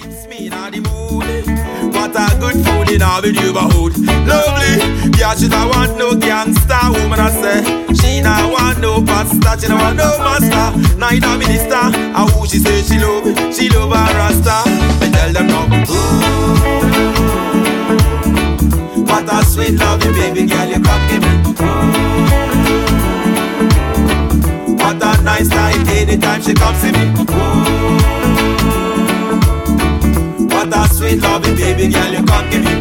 It's me now the mood. What a good food in our neighborhood. Lovely, yeah, she don't want no gangster woman. I say she don't want no pastor, she don't want no master, neither minister. And who she say she love her rasta. I tell them no. What a sweet loving baby girl, you come give me. What a nice time anytime she comes to me. What a sweet loving baby girl, you come give me.